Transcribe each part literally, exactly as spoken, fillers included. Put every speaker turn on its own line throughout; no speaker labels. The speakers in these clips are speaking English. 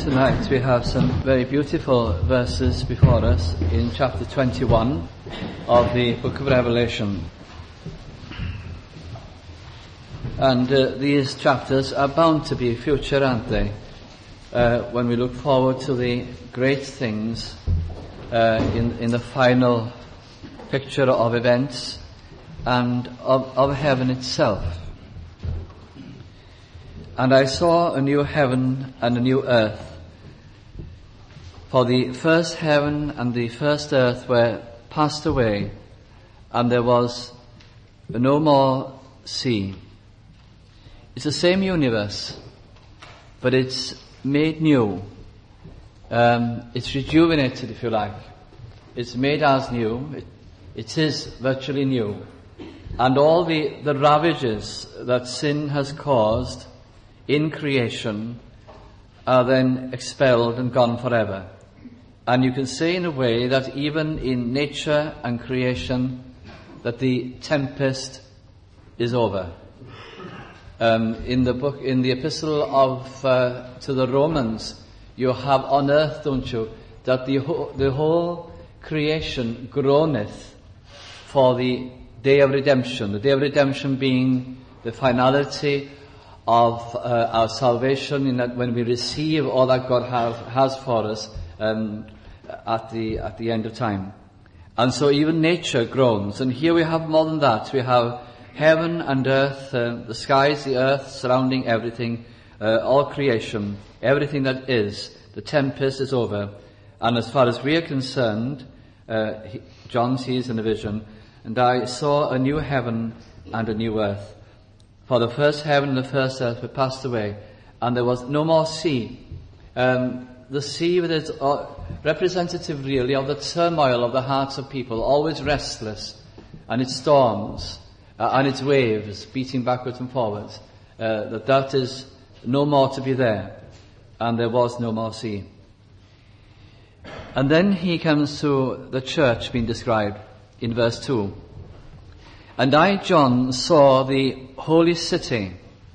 Tonight we have some very beautiful verses before us in chapter twenty-one of the book of Revelation. And uh, these chapters are bound to be future, aren't they? Uh, when we look forward to the great things uh, in, in the final picture of events and of, of heaven itself. And I saw a new heaven and a new earth. For the first heaven and the first earth were passed away, and there was no more sea. It's the same universe, but it's made new. Um, it's rejuvenated, if you like. It's made as new. It, it is virtually new. And all the, the ravages that sin has caused in creation are then expelled and gone forever. And you can say in a way that even in nature and creation that the tempest is over. Um, in the book, in the epistle of uh, to the Romans, you have on earth, don't you, that the ho- the whole creation groaneth for the day of redemption. The day of redemption being the finality of uh, our salvation, in that when we receive all that God have, has for us um, at the at the end of time. And so even nature groans. And here we have more than that. We have heaven and earth, uh, the skies, the earth, surrounding everything, uh, all creation, everything that is. The tempest is over. And as far as we are concerned, uh, he, John sees in a vision, and I saw a new heaven and a new earth. For the first heaven and the first earth were passed away, and there was no more sea. Um, the sea with its uh, representative really of the turmoil of the hearts of people, always restless, and its storms, uh, and its waves beating backwards and forwards, uh, that that is no more to be there, and there was no more sea. And then he comes to the church being described in verse two. And I, John, saw the holy city,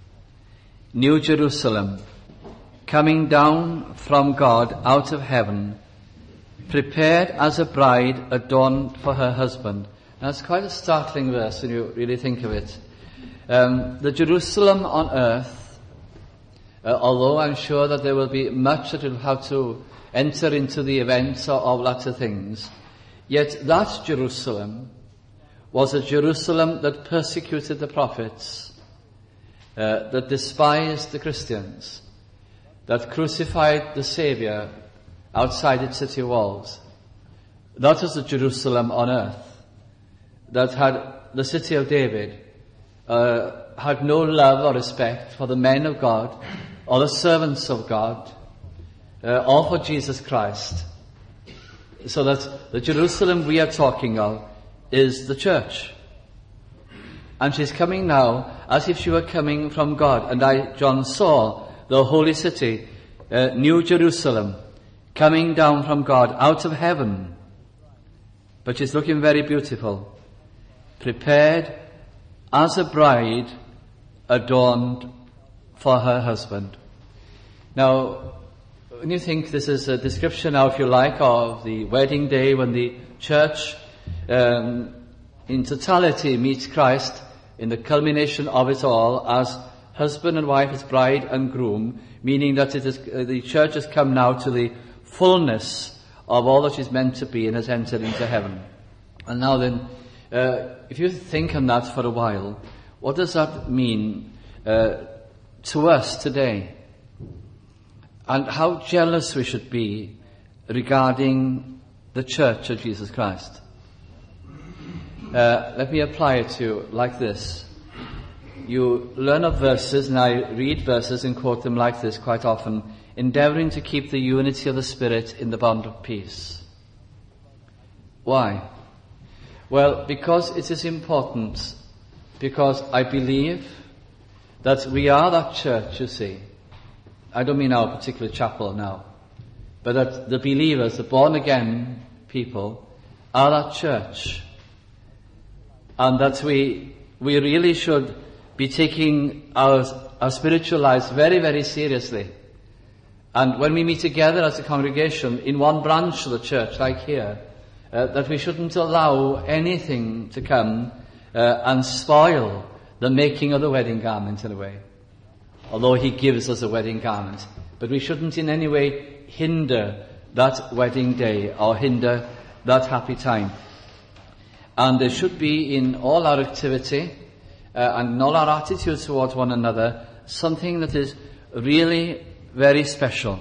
New Jerusalem, coming down from God out of heaven, prepared as a bride adorned for her husband. Now, it's quite a startling verse when you really think of it. Um, the Jerusalem on earth, uh, although I'm sure that there will be much that will have to enter into the events of, of latter things, yet that Jerusalem was a Jerusalem that persecuted the prophets, uh, that despised the Christians, that crucified the Saviour outside its city walls. That was the Jerusalem on earth that had the city of David, uh, had no love or respect for the men of God or the servants of God, uh, or for Jesus Christ. So that the Jerusalem we are talking of is the church. And she's coming now as if she were coming from God. And I, John, saw the holy city, uh, New Jerusalem, coming down from God out of heaven. But she's looking very beautiful, prepared as a bride adorned for her husband. Now, when you think this is a description now, if you like, of the wedding day when the church Um, in totality meets Christ in the culmination of it all as husband and wife, as bride and groom, meaning that it is, uh, the church has come now to the fullness of all that she's meant to be and has entered into heaven. And now then, uh, if you think on that for a while, what does that mean uh, to us today? And how jealous we should be regarding the church of Jesus Christ. Uh, let me apply it to you like this. You learn of verses, and I read verses and quote them like this quite often, endeavouring to keep the unity of the Spirit in the bond of peace. Why? Well, because it is important, because I believe that we are that church, you see. I don't mean our particular chapel now, but that the believers, the born-again people, are that church. And that we we really should be taking our, our spiritual lives very, very seriously. And when we meet together as a congregation in one branch of the church, like here, uh, that we shouldn't allow anything to come uh, and spoil the making of the wedding garment in a way. Although he gives us a wedding garment. But we shouldn't in any way hinder that wedding day or hinder that happy time. And there should be in all our activity uh, and in all our attitudes towards one another something that is really very special.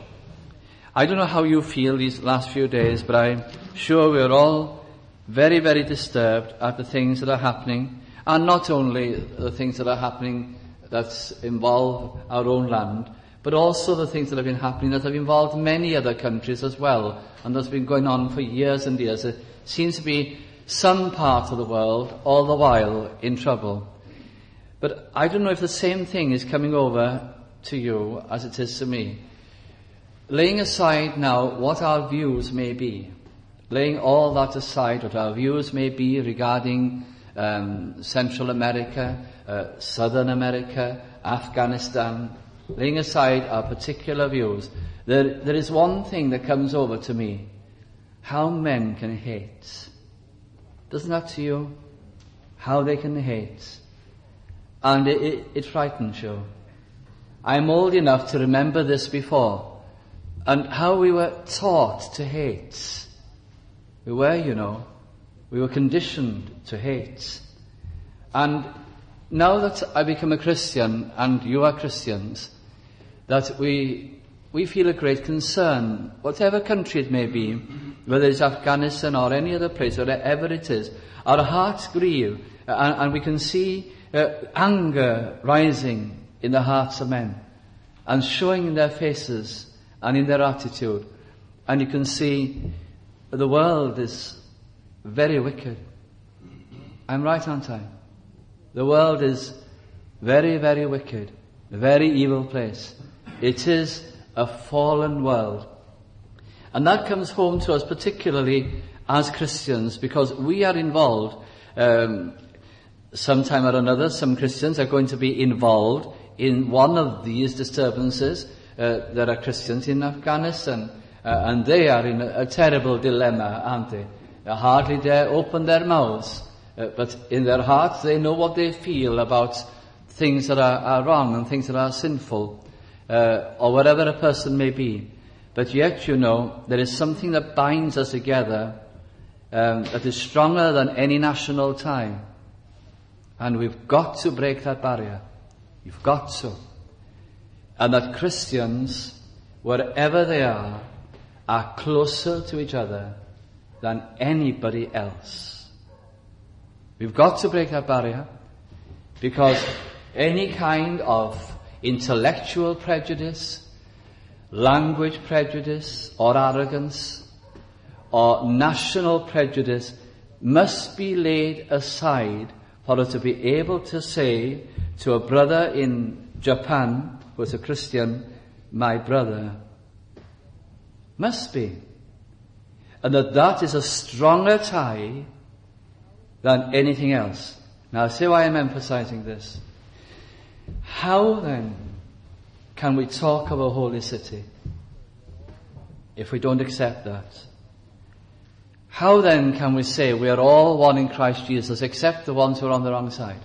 I don't know how you feel these last few days, but I'm sure we're all very, very disturbed at the things that are happening, and not only the things that are happening that involve our own land, but also the things that have been happening that have involved many other countries as well, and that's been going on for years and years. It seems to be some part of the world all the while in trouble. But I don't know if the same thing is coming over to you as it is to me. Laying aside now what our views may be, laying all that aside, what our views may be regarding um, Central America, uh, Southern America, Afghanistan, laying aside our particular views, there, there is one thing that comes over to me. How men can hate. Doesn't that to you? How they can hate. And it, it, it frightens you. I'm old enough to remember this before. And how we were taught to hate. We were, you know. We were conditioned to hate. And now that I become a Christian, and you are Christians, that we we feel a great concern, whatever country it may be, whether it's Afghanistan or any other place, wherever it is, our hearts grieve, and, and we can see uh, anger rising in the hearts of men, and showing in their faces and in their attitude. And you can see the world is very wicked. I'm right, aren't I? The world is very, very wicked, a very evil place. It is a fallen world. And that comes home to us particularly as Christians, because we are involved, um, sometime or another, some Christians are going to be involved in one of these disturbances. Uh, there are Christians in Afghanistan, uh, and they are in a, a terrible dilemma, aren't they? They hardly dare open their mouths, uh, but in their hearts they know what they feel about things that are, are wrong and things that are sinful, uh, or whatever a person may be. But yet, you know, there is something that binds us together um, that is stronger than any national tie. And we've got to break that barrier. You've got to. And that Christians, wherever they are, are closer to each other than anybody else. We've got to break that barrier, because any kind of intellectual prejudice, language prejudice, or arrogance, or national prejudice must be laid aside for us to be able to say to a brother in Japan who is a Christian, my brother. Must be. And that that is a stronger tie than anything else. Now, see why I'm emphasizing this. How then can we talk of a holy city if we don't accept that? How then can we say we are all one in Christ Jesus except the ones who are on the wrong side?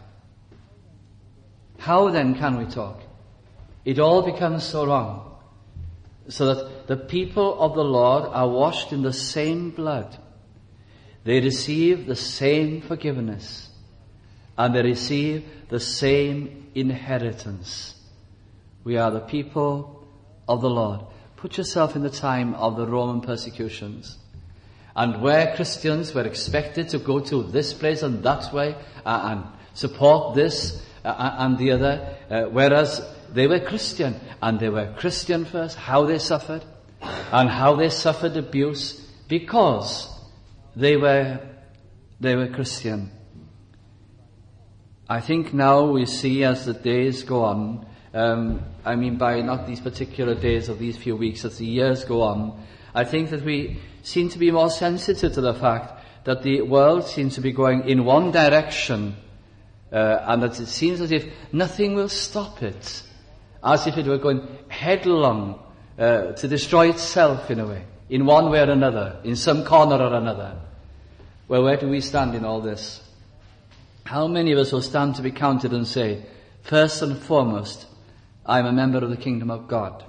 How then can we talk? It all becomes so wrong. So that the people of the Lord are washed in the same blood. They receive the same forgiveness. And they receive the same inheritance. We are the people of the Lord. Put yourself in the time of the Roman persecutions. And where Christians were expected to go to this place and that way, uh, and support this uh, and the other, uh, whereas they were Christian, and they were Christian first, how they suffered, and how they suffered abuse because they were they were Christian. I think now we see as the days go on, um, I mean by not these particular days of these few weeks, as the years go on, I think that we seem to be more sensitive to the fact that the world seems to be going in one direction, uh, and that it seems as if nothing will stop it. As if it were going headlong uh, to destroy itself in a way, in one way or another, in some corner or another. Well, where do we stand in all this? How many of us will stand to be counted and say, first and foremost, I'm a member of the kingdom of God.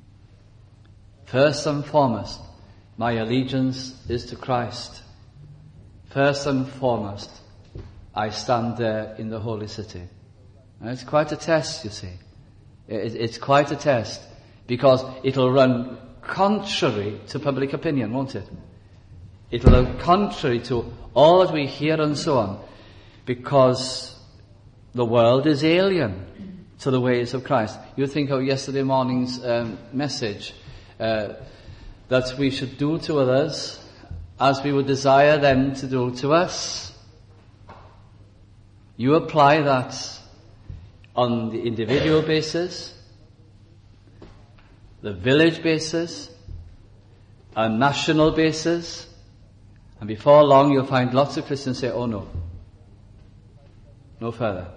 First and foremost, my allegiance is to Christ. First and foremost, I stand there in the holy city. And it's quite a test, you see. It, it's quite a test, because it'll run contrary to public opinion, won't it? It'll run contrary to all that we hear and so on, because the world is alien to the ways of Christ. You think of yesterday morning's um, message, uh, that we should do to others as we would desire them to do to us. You apply that on the individual basis, the village basis, a national basis, and before long you'll find lots of Christians say, oh no, no further.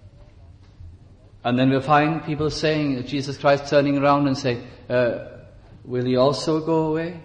And then we'll find people saying, Jesus Christ turning around and say, uh, will you also go away?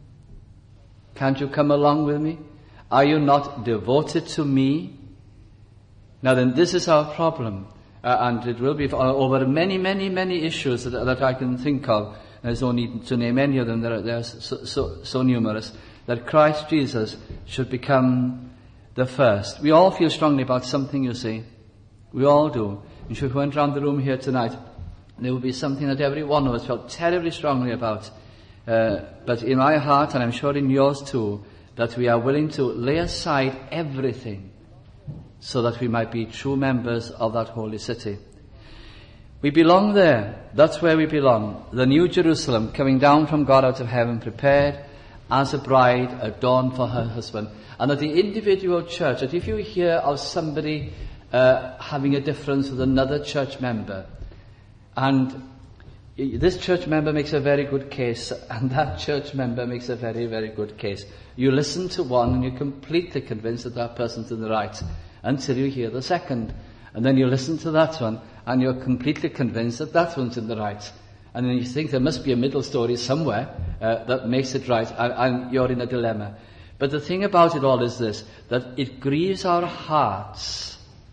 Can't you come along with me? Are you not devoted to me? Now then, this is our problem. Uh, and it will be for, uh, over many, many, many issues that, that I can think of. There's no need to name any of them. They're, they're so, so, so numerous. That Christ Jesus should become the first. We all feel strongly about something, you see. We all do. And if we went round the room here tonight, there would be something that every one of us felt terribly strongly about. Uh, but in my heart, and I'm sure in yours too, that we are willing to lay aside everything so that we might be true members of that holy city. We belong there. That's where we belong. The new Jerusalem coming down from God out of heaven, prepared as a bride adorned for her husband. And that the individual church, that if you hear of somebody uh, having a difference with another church member, and this church member makes a very good case, and that church member makes a very, very good case. You listen to one and you're completely convinced that that person's in the right until you hear the second. And then you listen to that one and you're completely convinced that that one's in the right. And then you think there must be a middle story somewhere uh, that makes it right, and, and you're in a dilemma. But the thing about it all is this, that it grieves our hearts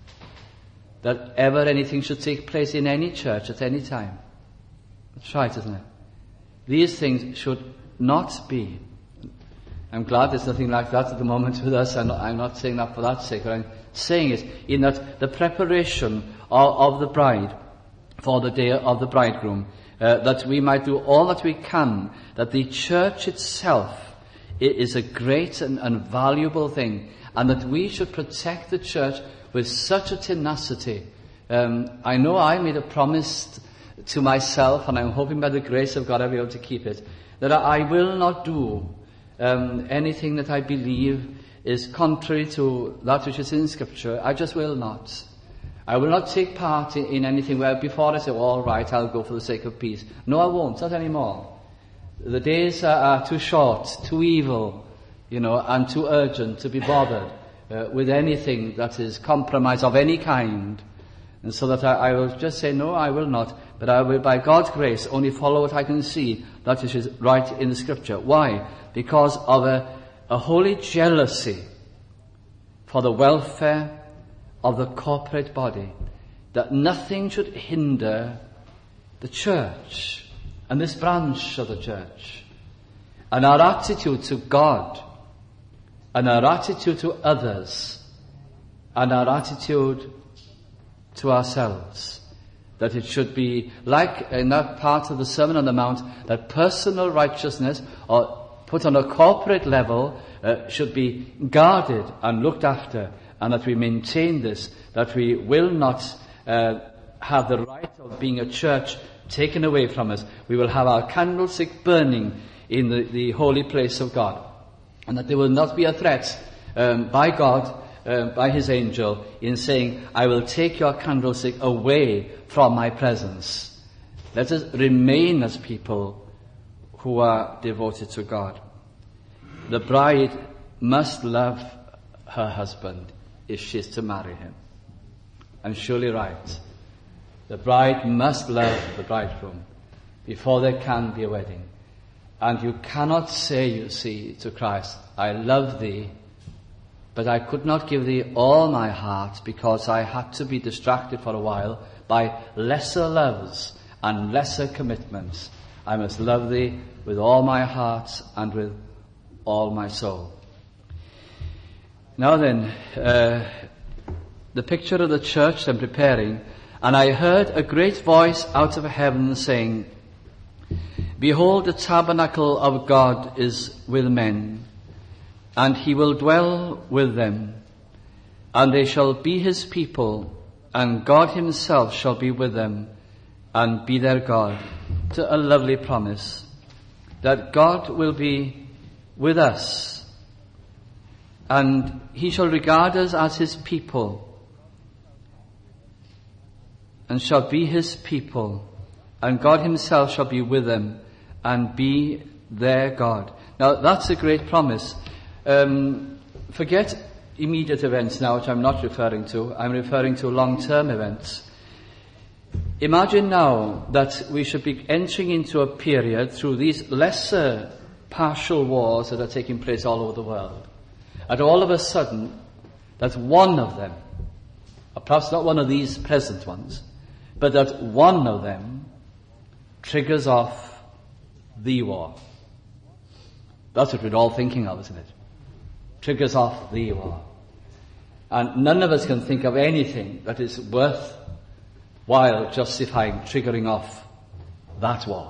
that ever anything should take place in any church at any time. That's right, isn't it? These things should not be. I'm glad there's nothing like that at the moment with us. I'm not, I'm not saying that for that sake, but I'm saying it in that the preparation of, of the bride for the day of the bridegroom, uh, that we might do all that we can, that the church itself is a great and, and valuable thing, and that we should protect the church with such a tenacity. Um, I know I made a promise to myself, and I'm hoping by the grace of God I'll be able to keep it, that I will not do um, anything that I believe is contrary to that which is in Scripture. I just will not. I will not take part in, in anything where before I say, well, all right, I'll go for the sake of peace. No, I won't, not anymore. The days are, are too short, too evil, you know, and too urgent to be bothered uh, with anything that is compromise of any kind. And so that I, I will just say, no, I will not. But I will, by God's grace, only follow what I can see, that which is right in the Scripture. Why? Because of a, a holy jealousy for the welfare of the corporate body, that nothing should hinder the church and this branch of the church, and our attitude to God, and our attitude to others, and our attitude to ourselves. That it should be like in that part of the Sermon on the Mount, that personal righteousness, or put on a corporate level, uh, should be guarded and looked after, and that we maintain this, that we will not uh, have the right of being a church taken away from us. We will have our candlestick burning in the, the holy place of God, and that there will not be a threat um, by God, uh, by his angel, in saying, I will take your candlestick away from my presence. Let us remain as people who are devoted to God. The bride must love her husband if she is to marry him. I'm surely right. The bride must love the bridegroom. before there can be a wedding. And you cannot say, you see, to Christ, I love thee, but I could not give thee all my heart because I had to be distracted for a while by lesser loves and lesser commitments. I must love thee with all my heart and with all my soul. Now then, uh, the picture of the church I'm preparing, and I heard a great voice out of heaven saying, Behold, the tabernacle of God is with men, and he will dwell with them, and they shall be his people, and God himself shall be with them, and be their God. It's a lovely promise that God will be with us, and he shall regard us as his people, and shall be his people, and God himself shall be with them, and be their God. Now, that's a great promise. Um, forget immediate events now, which I'm not referring to. I'm referring to long-term events. Imagine now that we should be entering into a period through these lesser partial wars that are taking place all over the world. And all of a sudden, that one of them, or perhaps not one of these present ones, but that one of them triggers off the war. That's what we're all thinking of, isn't it? Triggers off the war. And none of us can think of anything that is worthwhile justifying triggering off that war.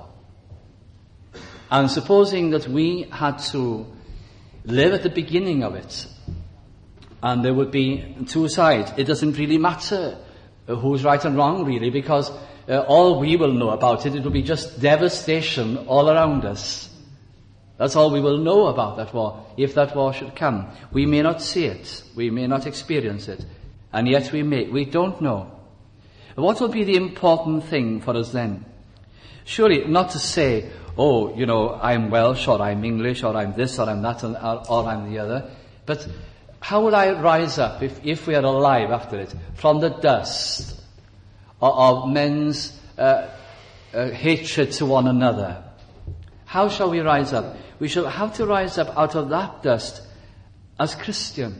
And supposing that we had to live at the beginning of it, and there would be two sides, it doesn't really matter who's right and wrong, really, because Uh, all we will know about it, it will be just devastation all around us. That's all we will know about that war, if that war should come. We may not see it, we may not experience it, and yet we may. We don't know. What will be the important thing for us then? Surely not to say, oh, you know, I'm Welsh, or I'm English, or I'm this, or I'm that, or, or I'm the other. But how will I rise up, if, if we are alive after it, from the dust of men's uh, uh, hatred to one another? How shall we rise up? We shall have to rise up out of that dust as Christian,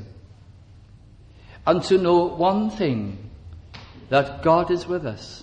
and to know one thing, that God is with us,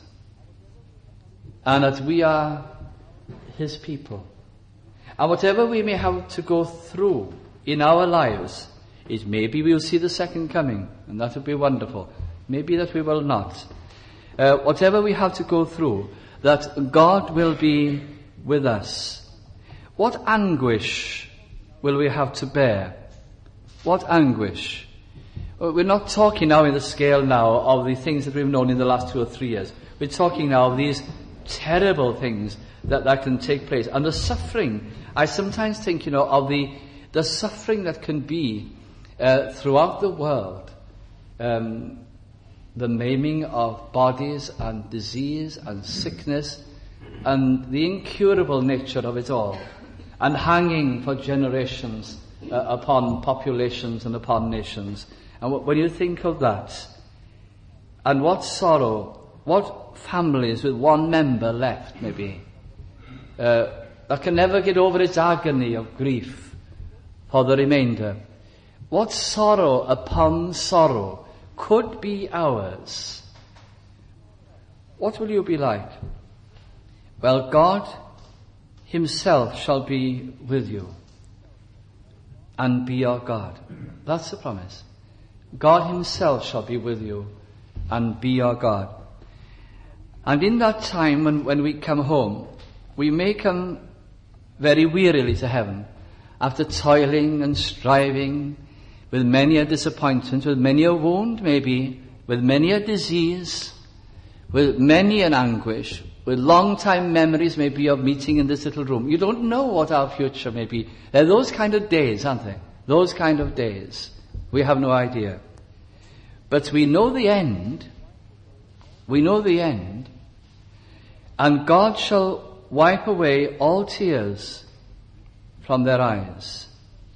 and that we are his people. And whatever we may have to go through in our lives, it maybe we'll see the second coming, and that would be wonderful. Maybe that we will not. Uh, whatever we have to go through, that God will be with us. What anguish will we have to bear? What anguish? Well, we're not talking now in the scale now of the things that we've known in the last two or three years. We're talking now of these terrible things that, that can take place. And the suffering, I sometimes think, you know, of the, the suffering that can be uh, throughout the world. Um, the maiming of bodies and disease and sickness and the incurable nature of it all, and hanging for generations uh, upon populations and upon nations. And w- when you think of that, and what sorrow, what families with one member left maybe, uh, that can never get over its agony of grief for the remainder, what sorrow upon sorrow could be ours. What will you be like? Well, God himself shall be with you and be your God. That's the promise. God himself shall be with you and be your God. And in that time when, when we come home, we may come very wearily to heaven, after toiling and striving, with many a disappointment, with many a wound maybe, with many a disease, with many an anguish, with long-time memories maybe of meeting in this little room. You don't know what our future may be. They're those kind of days, aren't they? Those kind of days. We have no idea. But we know the end. We know the end. And God shall wipe away all tears from their eyes.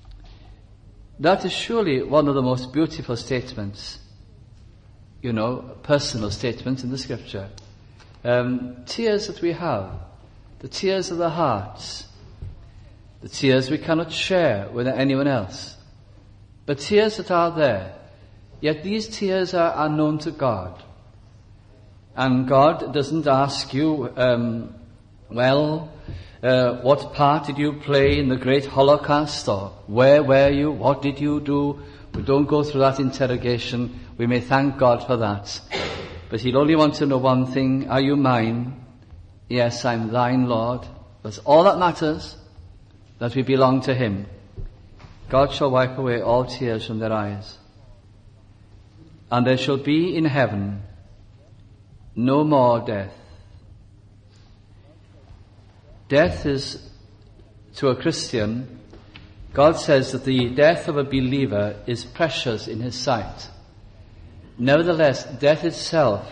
That is surely one of the most beautiful statements, you know, personal statements in the scripture. Um, tears that we have the tears of the hearts, the tears we cannot share with anyone else, but tears that are there. Yet these tears are, are known to God. And God doesn't ask you, um, well, uh, what part did you play in the great Holocaust, or where were you, what did you do? We don't go through that interrogation. We may thank God for that. But he'll only want to know one thing: are you mine? Yes, I'm thine, Lord. That's all that matters, that we belong to him. God shall wipe away all tears from their eyes. And there shall be in heaven no more death. Death is, to a Christian, God says that the death of a believer is precious in his sight. Nevertheless, death itself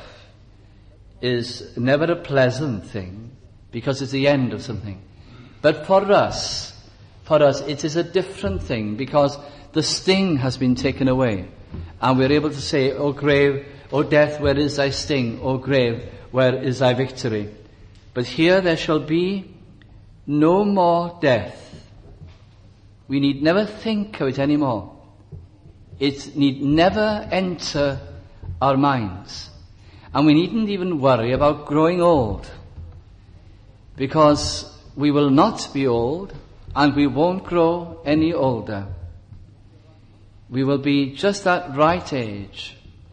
is never a pleasant thing, because it's the end of something. But for us, for us, it is a different thing, because the sting has been taken away. And we're able to say, O grave, O death, where is thy sting? O grave, where is thy victory? But here there shall be no more death. We need never think of it anymore. It need never enter our minds. And we needn't even worry about growing old, because we will not be old, and we won't grow any older. We will be just that right age,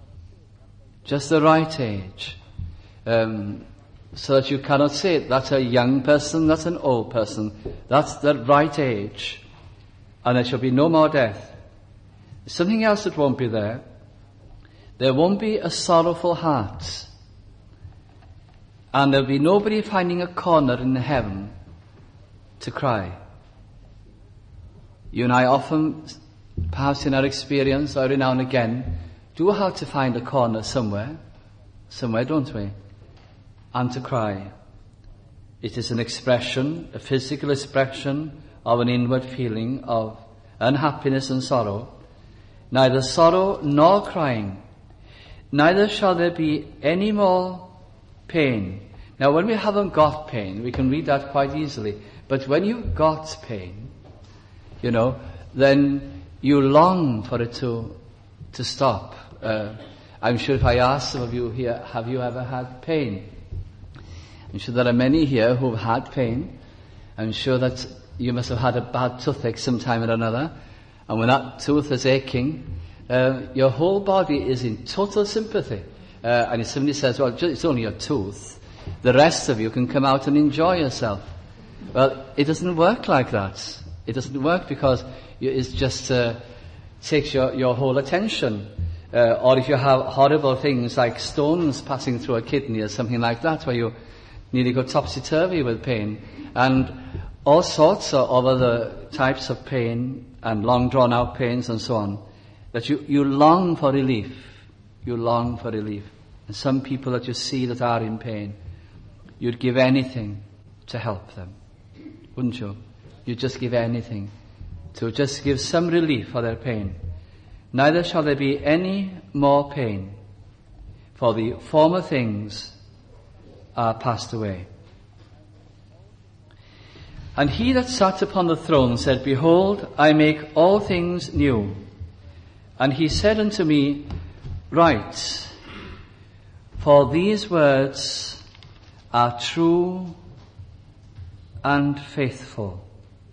just the right age, um, so that you cannot say that's a young person, that's an old person. That's the right age, and there shall be no more death. Something else that won't be there. There won't be a sorrowful heart, and there'll be nobody finding a corner in heaven to cry. You and I often, perhaps in our experience, or every now and again, do have to find a corner somewhere, somewhere, don't we? And to cry. It is an expression, a physical expression of an inward feeling of unhappiness and sorrow. Neither sorrow nor crying. Neither shall there be any more pain. Now, when we haven't got pain, we can read that quite easily. But when you've got pain, you know, then you long for it to to stop. Uh, I'm sure if I ask some of you here, have you ever had pain? I'm sure there are many here who've had pain. I'm sure that you must have had a bad toothache sometime or another. And when that tooth is aching, uh, your whole body is in total sympathy. Uh, and if somebody says, well, it's only a tooth, the rest of you can come out and enjoy yourself. Well, it doesn't work like that. It doesn't work, because it just uh, takes your, your whole attention. Uh, or if you have horrible things like stones passing through a kidney or something like that, where you nearly go topsy-turvy with pain. And all sorts of, of other types of pain, and long drawn-out pains and so on, that you, you long for relief. You long for relief. And some people that you see that are in pain, you'd give anything to help them, wouldn't you? You'd just give anything to just give some relief for their pain. Neither shall there be any more pain, for the former things are passed away. And he that sat upon the throne said, Behold, I make all things new. And he said unto me, Write, for these words are true and faithful.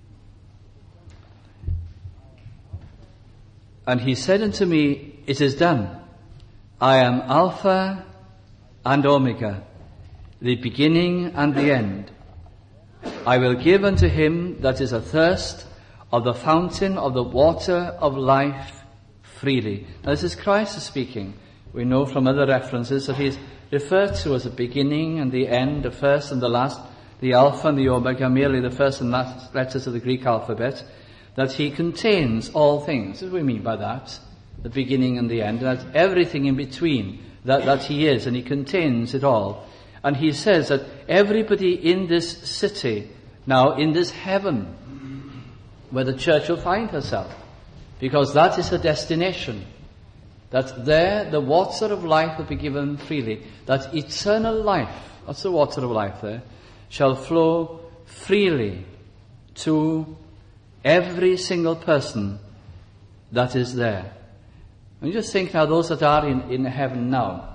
And he said unto me, It is done. I am Alpha and Omega, the beginning and the end. I will give unto him that is athirst of the fountain of the water of life freely. Now, this is Christ speaking. We know from other references that he is referred to as the beginning and the end, the first and the last, the Alpha and the Omega, merely the first and last letters of the Greek alphabet, that he contains all things. What do we mean by that? The beginning and the end, and that everything in between, that, that he is, and he contains it all. And he says that everybody in this city, now in this heaven, where the church will find herself, because that is her destination, that there the water of life will be given freely, that eternal life, that's the water of life there, shall flow freely to every single person that is there. And just think now, those that are in, in heaven now,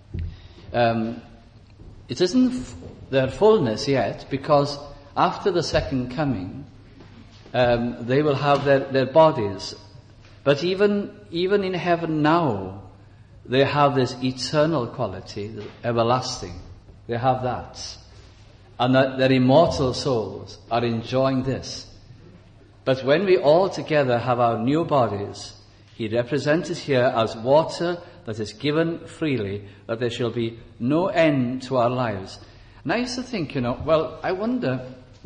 um, it isn't f- their fullness yet, because after the second coming, um, they will have their, their bodies. But even even in heaven now, they have this eternal quality, the everlasting. They have that. And that their immortal souls are enjoying this. But when we all together have our new bodies, he represented here as water that is given freely, that there shall be no end to our lives. And I used to think, you know, well, I wonder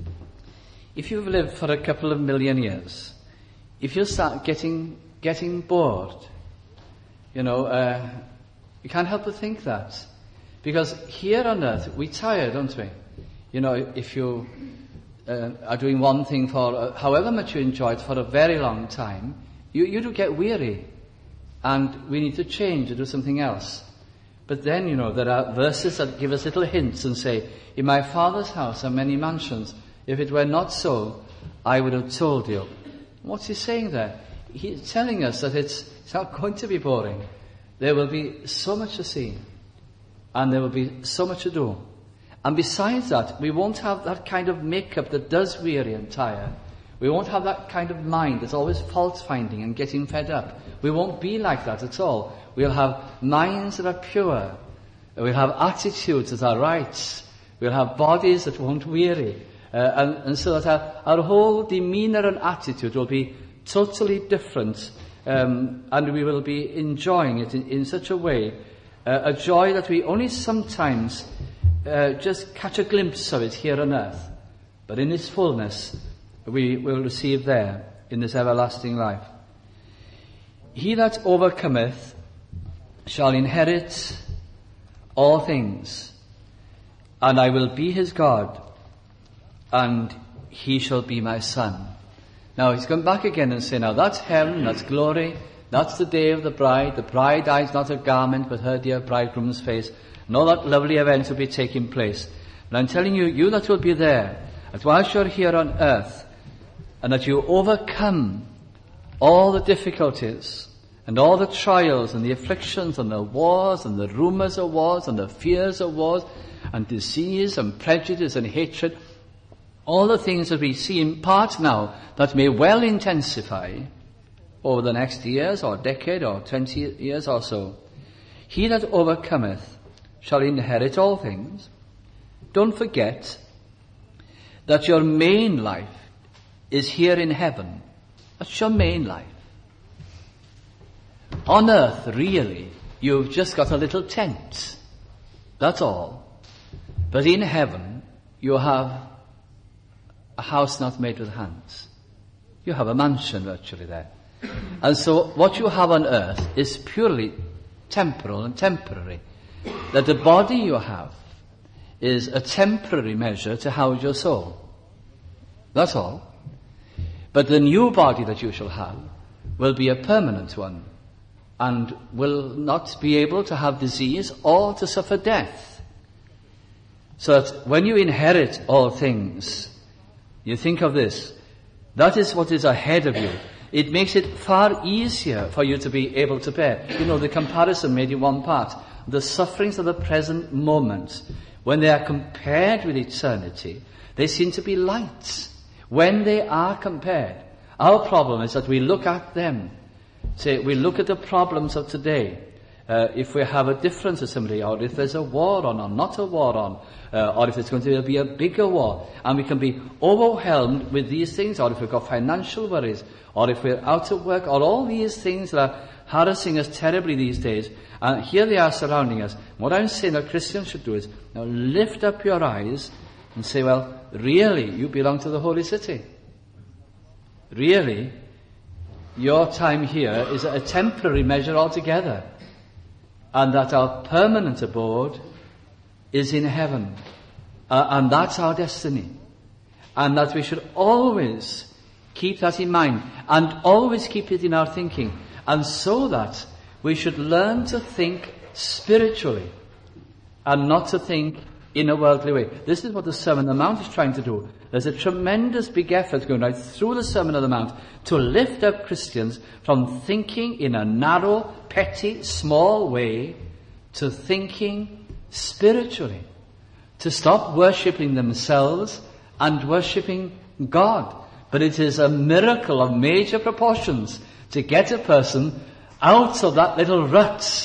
if you've lived for a couple of million years, if you start getting getting bored, you know, uh, you can't help but think that. Because here on earth, we tire, don't we? You know, if you uh, are doing one thing for uh, however much you enjoy it for a very long time, you, you do get weary. And we need to change to do something else. But then, you know, there are verses that give us little hints and say, in my Father's house are many mansions. If it were not so, I would have told you. What's he saying there? He's telling us that it's, it's not going to be boring. There will be so much to see. And there will be so much to do. And besides that, we won't have that kind of makeup that does weary and tire. We won't have that kind of mind that's always fault-finding and getting fed up. We won't be like that at all. We'll have minds that are pure. We'll have attitudes that are right. We'll have bodies that won't weary. Uh, and, and so that our, our whole demeanour and attitude will be totally different. Um, and we will be enjoying it in, in such a way, uh, a joy that we only sometimes uh, just catch a glimpse of it here on earth. But in its fullness, we will receive there in this everlasting life. He that overcometh shall inherit all things, and I will be his God, and he shall be my son. Now he's come back again and say, now that's heaven, that's glory, that's the day of the bride. The bride eyes not her garment, but her dear bridegroom's face. And all that lovely event will be taking place. And I'm telling you, you that will be there, that whilst you're here on earth, and that you overcome all the difficulties and all the trials and the afflictions and the wars and the rumours of wars and the fears of wars and disease and prejudice and hatred, all the things that we see in part now that may well intensify over the next years or decade or twenty years or so. He that overcometh shall inherit all things. Don't forget that your main life is here in heaven. That's your main life. On earth, really, you've just got a little tent. That's all. But in heaven, you have a house not made with hands. You have a mansion virtually there. And so what you have on earth is purely temporal and temporary. That the body you have is a temporary measure to house your soul. That's all. But the new body that you shall have will be a permanent one and will not be able to have disease or to suffer death. So that when you inherit all things, you think of this, that is what is ahead of you. It makes it far easier for you to be able to bear. You know, the comparison made in one part. The sufferings of the present moment, when they are compared with eternity, they seem to be light. When they are compared, our problem is that we look at them. Say, we look at the problems of today. Uh, if we have a difference with somebody, or if there's a war on or not a war on, uh, or if it's going to be a bigger war, and we can be overwhelmed with these things, or if we've got financial worries, or if we're out of work, or all these things that are harassing us terribly these days, and here they are surrounding us. What I'm saying that Christians should do is, now lift up your eyes and say, well, really, you belong to the holy city. Really, your time here is a temporary measure altogether. And that our permanent abode is in heaven. Uh, and that's our destiny. And that we should always keep that in mind. And always keep it in our thinking. And so that we should learn to think spiritually. And not to think in a worldly way. This is what the Sermon on the Mount is trying to do. There's a tremendous big effort going right through the Sermon on the Mount to lift up Christians from thinking in a narrow, petty, small way to thinking spiritually. To stop worshipping themselves and worshipping God. But it is a miracle of major proportions to get a person out of that little rut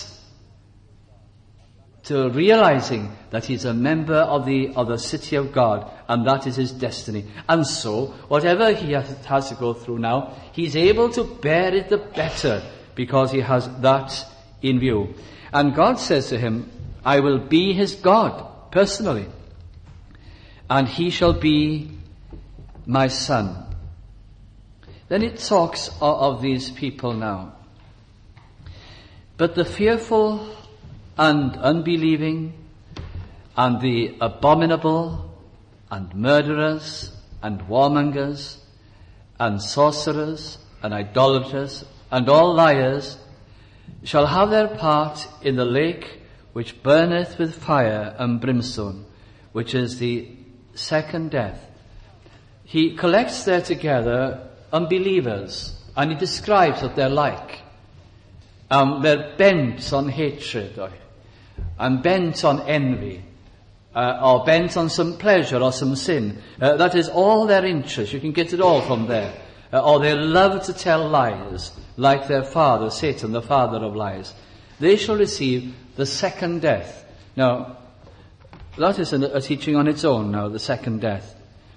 to realizing that he's a member of the of the city of God, and that is his destiny. And so, whatever he has, has to go through now, he's able to bear it the better because he has that in view. And God says to him, I will be his God, personally, and he shall be my son. Then it talks of, of these people now. But the fearful and unbelieving, and the abominable, and murderers, and warmongers, and sorcerers, and idolaters, and all liars, shall have their part in the lake which burneth with fire and brimstone, which is the second death. He collects there together unbelievers, and he describes what they're like. Um, they're bent on hatred, or and bent on envy, uh, or bent on some pleasure or some sin. Uh, that is all their interest. You can get it all from there. Uh, or they love to tell lies, like their father, Satan, the father of lies. They shall receive the second death. Now, that is a, a teaching on its own now, the second death.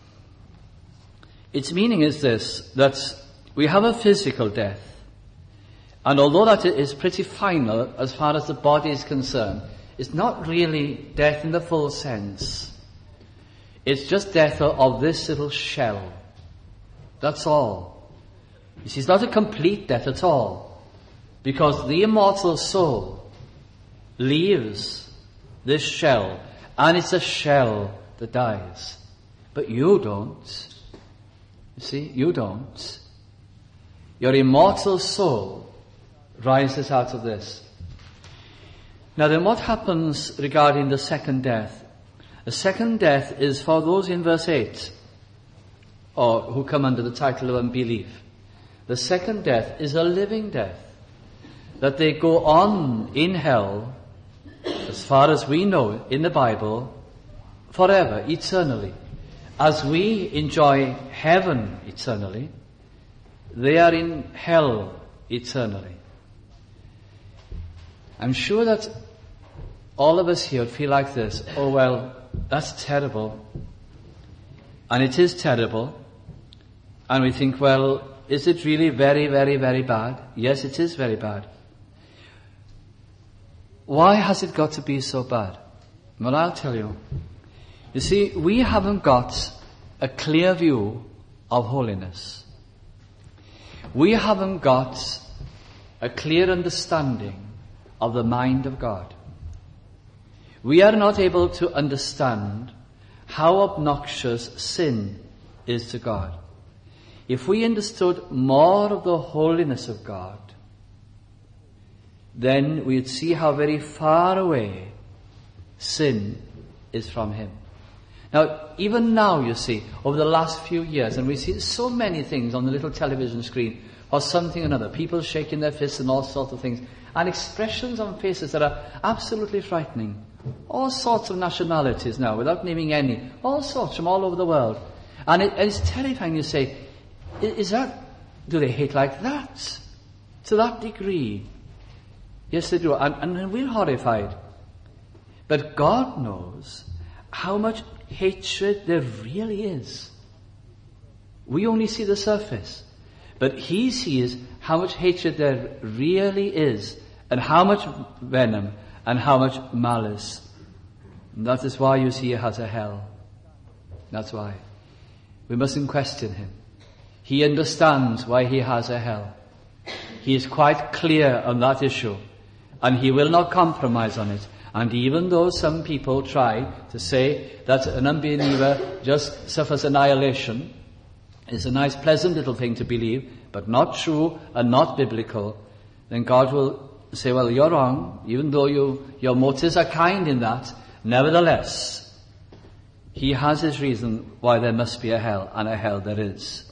Its meaning is this, that we have a physical death. And although that is pretty final as far as the body is concerned, it's not really death in the full sense. It's just death of this little shell. That's all. You see, it's not a complete death at all. Because the immortal soul leaves this shell, and it's a shell that dies. But you don't. You see, you don't. Your immortal soul rises out of this. Now then, what happens regarding the second death? The second death is for those in verse eight, or who come under the title of unbelief. The second death is a living death, that they go on in hell, as far as we know in the Bible, forever, eternally. As we enjoy heaven eternally, they are in hell eternally. I'm sure that all of us here feel like this. Oh, well, that's terrible. And it is terrible. And we think, well, is it really very, very, very bad? Yes, it is very bad. Why has it got to be so bad? Well, I'll tell you. You see, we haven't got a clear view of holiness. We haven't got a clear understanding of the mind of God. We are not able to understand how obnoxious sin is to God. If we understood more of the holiness of God, then we'd see how very far away sin is from Him. Now, even now, you see, over the last few years, and we see so many things on the little television screen, or something or another, people shaking their fists and all sorts of things, and expressions on faces that are absolutely frightening. All sorts of nationalities now, without naming any, all sorts from all over the world. And it, it's terrifying. You say, is that, do they hate like that? To that degree? Yes, they do. And, and we're horrified. But God knows how much hatred there really is. We only see the surface. But He sees how much hatred there really is, and how much venom, and how much malice. And that is why you see He has a hell. That's why. We mustn't question Him. He understands why He has a hell. He is quite clear on that issue, and He will not compromise on it. And even though some people try to say that an unbeliever just suffers annihilation, it's a nice, pleasant little thing to believe, but not true and not biblical, then God will say, well, you're wrong, even though you, your motives are kind in that, nevertheless, He has his reason why there must be a hell, and a hell there is.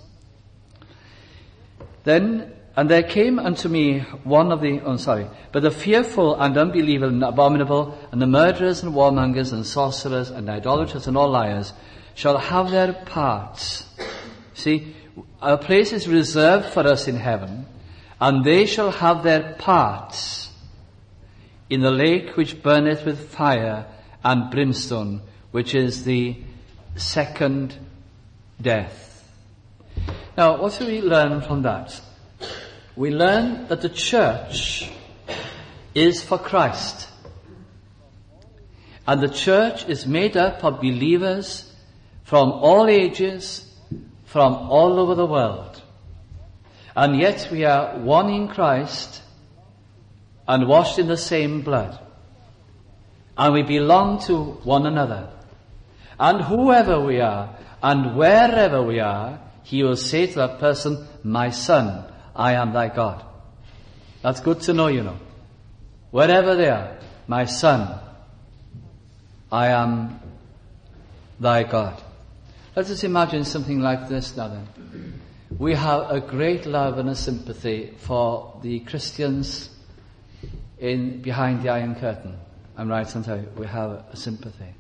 Then, and there came unto me one of the, oh sorry, but the fearful and unbelieving and abominable, and the murderers and warmongers and sorcerers and idolaters and all liars shall have their parts. See, a place is reserved for us in heaven, and they shall have their parts in the lake which burneth with fire and brimstone, which is the second death. Now, what do we learn from that? We learn that the church is for Christ. And the church is made up of believers from all ages, from all over the world. And yet we are one in Christ and washed in the same blood. And we belong to one another. And whoever we are and wherever we are, he will say to that person, my son, I am thy God. That's good to know, you know. Wherever they are, my son, I am thy God. Let us imagine something like this now then. We have a great love and a sympathy for the Christians in behind the Iron Curtain. I'm right, sometimes we have a sympathy.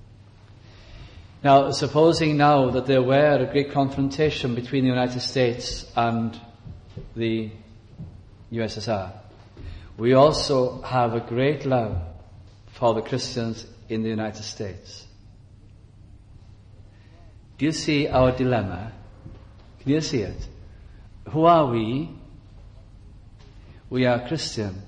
Now, supposing now that there were a great confrontation between the United States and the U S S R, we also have a great love for the Christians in the United States. Do you see our dilemma? Can you see it? Who are we? We are Christian.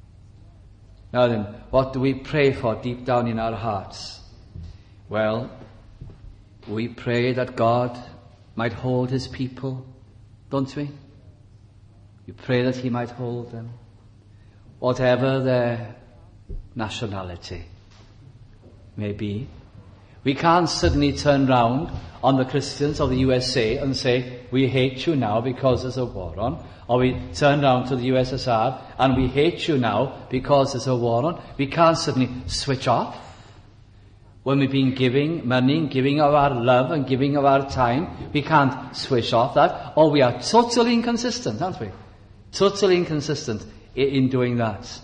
Now then, what do we pray for deep down in our hearts? Well, we pray that God might hold his people, don't we? We pray that he might hold them, whatever their nationality may be. We can't suddenly turn round on the Christians of the U S A and say, we hate you now because there's a war on. Or we turn round to the U S S R and we hate you now because there's a war on. We can't suddenly switch off when we've been giving money and giving of our love and giving of our time. We can't switch off that. Or we are totally inconsistent, aren't we? Totally inconsistent in doing that.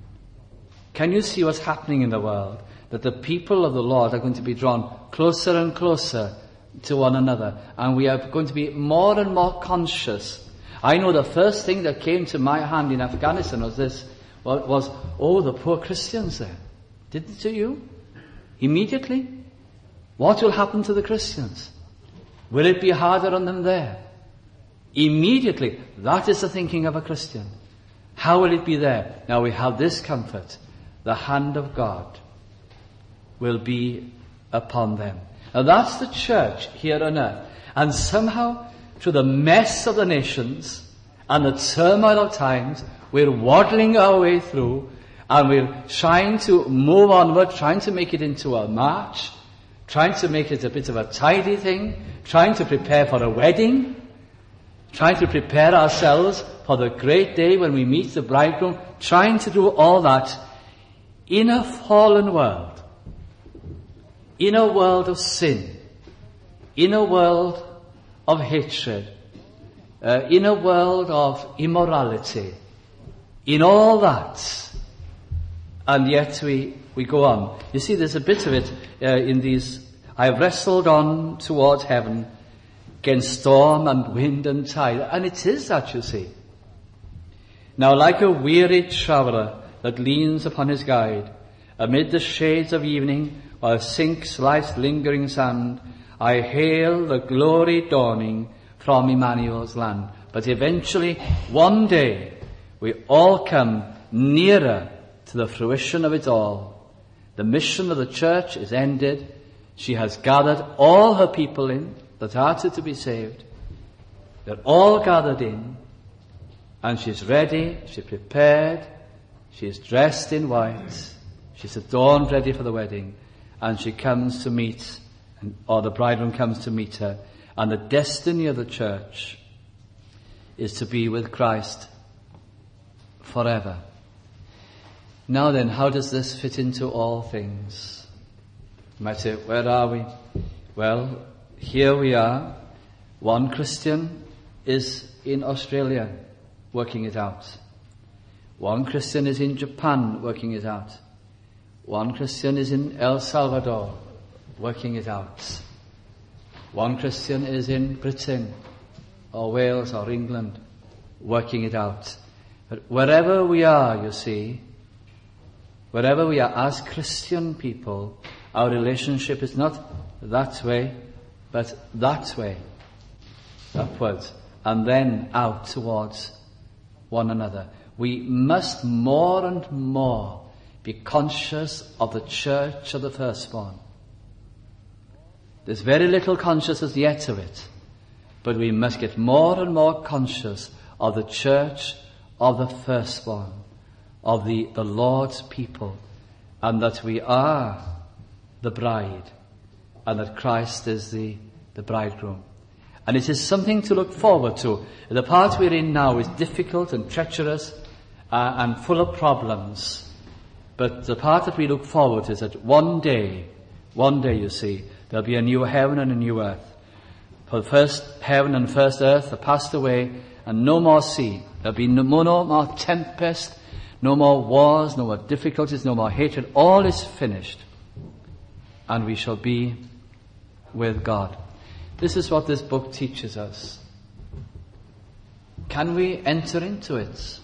Can you see what's happening in the world? That the people of the Lord are going to be drawn closer and closer to one another. And we are going to be more and more conscious. I know the first thing that came to my hand in Afghanistan was this, was, oh, the poor Christians there. Didn't it to you? Immediately? What will happen to the Christians? Will it be harder on them there? Immediately. That is the thinking of a Christian. How will it be there? Now we have this comfort. The hand of God will be upon them. Now that's the church here on earth. And somehow, through the mess of the nations and the turmoil of times, we're waddling our way through and we're trying to move onward, trying to make it into a march, trying to make it a bit of a tidy thing, trying to prepare for a wedding, trying to prepare ourselves for the great day when we meet the bridegroom, trying to do all that in a fallen world. In a world of sin, in a world of hatred, uh, in a world of immorality, in all that, and yet we, we go on. You see, there's a bit of it uh, in these, I have wrestled on towards heaven against storm and wind and tide, and it is that, you see. Now, like a wearied traveller that leans upon his guide, amid the shades of evening, while sinks life's lingering sand, I hail the glory dawning from Emmanuel's land. But eventually, one day, we all come nearer to the fruition of it all. The mission of the church is ended. She has gathered all her people in that are to be saved. They're all gathered in, and she's ready, she's prepared, she's dressed in white, she's adorned ready for the wedding. And she comes to meet, or the bridegroom comes to meet her. And the destiny of the church is to be with Christ forever. Now then, how does this fit into all things? You might say, where are we? Well, here we are. One Christian is in Australia working it out. One Christian is in Japan working it out. One Christian is in El Salvador working it out. One Christian is in Britain or Wales or England working it out. But wherever we are, you see, wherever we are as Christian people, our relationship is not that way, but that way, upwards, and then out towards one another. We must more and more be conscious of the church of the firstborn. There's very little consciousness yet of it, but we must get more and more conscious of the church of the firstborn, of the, the Lord's people, and that we are the bride, and that Christ is the, the bridegroom. And it is something to look forward to. The part we're in now is difficult and treacherous uh, and full of problems. But the part that we look forward to is that one day, one day, you see, there'll be a new heaven and a new earth. For the first heaven and first earth are passed away, and no more sea. There'll be no more, no more tempest, no more wars, no more difficulties, no more hatred. All is finished. And we shall be with God. This is what this book teaches us. Can we enter into it?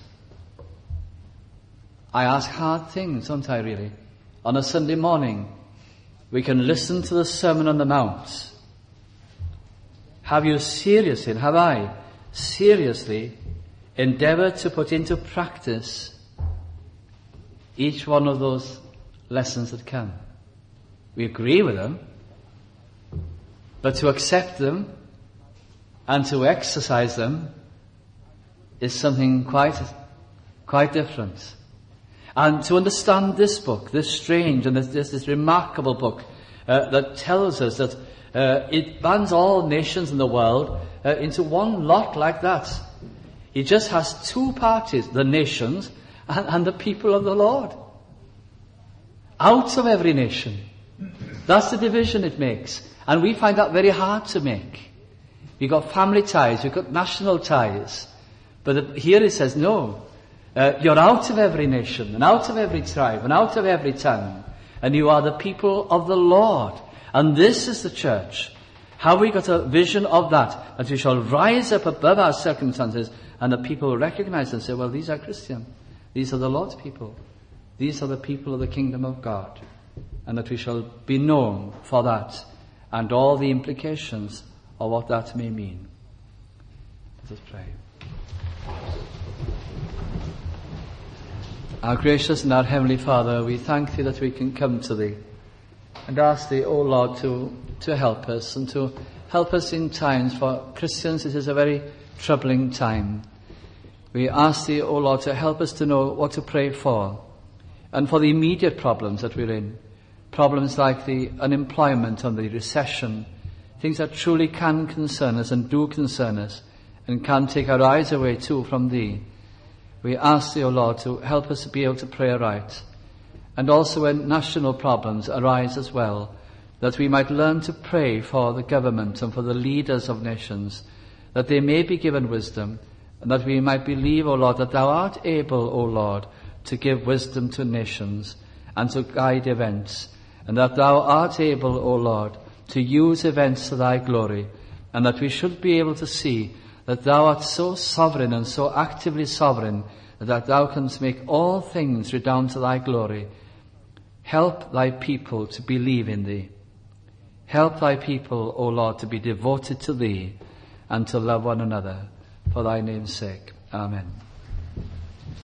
I ask hard things, don't I, really? On a Sunday morning, we can listen to the Sermon on the Mount. Have you seriously, have I seriously endeavored to put into practice each one of those lessons that come? We agree with them, but to accept them and to exercise them is something quite, quite different. And to understand this book, this strange and this, this, this remarkable book uh, that tells us that uh, it bands all nations in the world uh, into one lot like that. It just has two parties, the nations and, and the people of the Lord. Out of every nation. That's the division it makes. And we find that very hard to make. We've got family ties, we've got national ties. But here it says, no, uh, you're out of every nation, and out of every tribe, and out of every tongue. And you are the people of the Lord. And this is the church. Have we got a vision of that? That we shall rise up above our circumstances, and the people will recognize and say, well, these are Christian. These are the Lord's people. These are the people of the kingdom of God. And that we shall be known for that, and all the implications of what that may mean. Let us pray. Our gracious and our heavenly Father, we thank Thee that we can come to Thee and ask Thee, O Lord, to, to help us, and to help us in times. For Christians, it is a very troubling time. We ask Thee, O Lord, to help us to know what to pray for, and for the immediate problems that we're in. Problems like the unemployment and the recession, things that truly can concern us and do concern us, and can take our eyes away too from Thee. We ask Thee, O Lord, to help us to be able to pray aright. And also when national problems arise as well, that we might learn to pray for the government and for the leaders of nations, that they may be given wisdom, and that we might believe, O Lord, that Thou art able, O Lord, to give wisdom to nations and to guide events, and that Thou art able, O Lord, to use events to Thy glory, and that we should be able to see that Thou art so sovereign and so actively sovereign that Thou canst make all things redound to Thy glory. Help Thy people to believe in Thee. Help Thy people, O Lord, to be devoted to Thee and to love one another. For Thy name's sake. Amen.